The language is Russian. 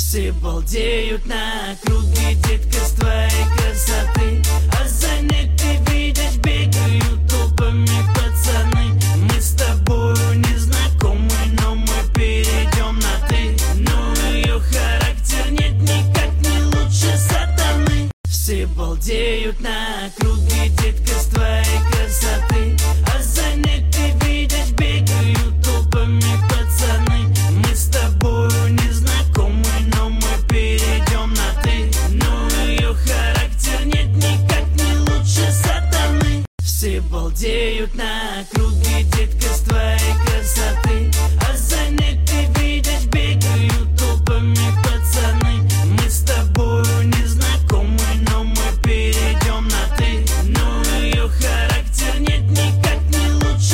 Все балдеют на округе, детка, с твоей красоты. А за ней ты видишь, бегают толпами пацаны. Мы с тобою не знакомы, но мы перейдем на ты. Но ее характер нет никак не лучше сатаны. Все балдеют на округе.